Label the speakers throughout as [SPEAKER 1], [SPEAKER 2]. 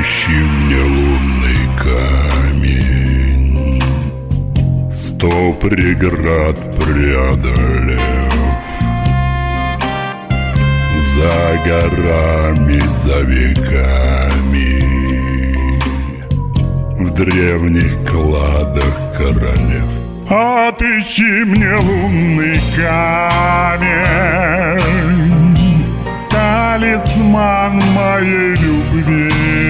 [SPEAKER 1] Отыщи мне лунный камень, 100 преград преодолев, за горами, за веками, в древних кладах королев. Отыщи мне лунный камень, талисман моей любви.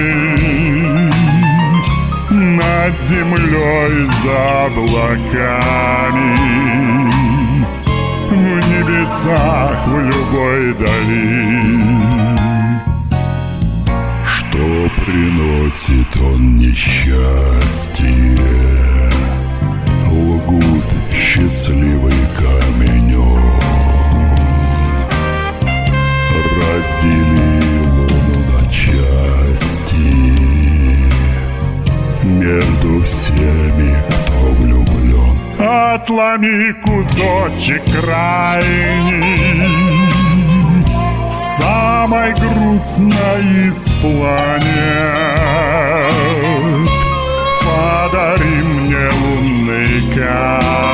[SPEAKER 1] Над землей, за облаками, в небесах, в любой дали. Что приносит он несчастье? Лгут счастливый каменек. Раздели луну на части между всеми, кто влюблен. Отломи кусочек крайний самой грустной из планет. Подари мне лунный камень,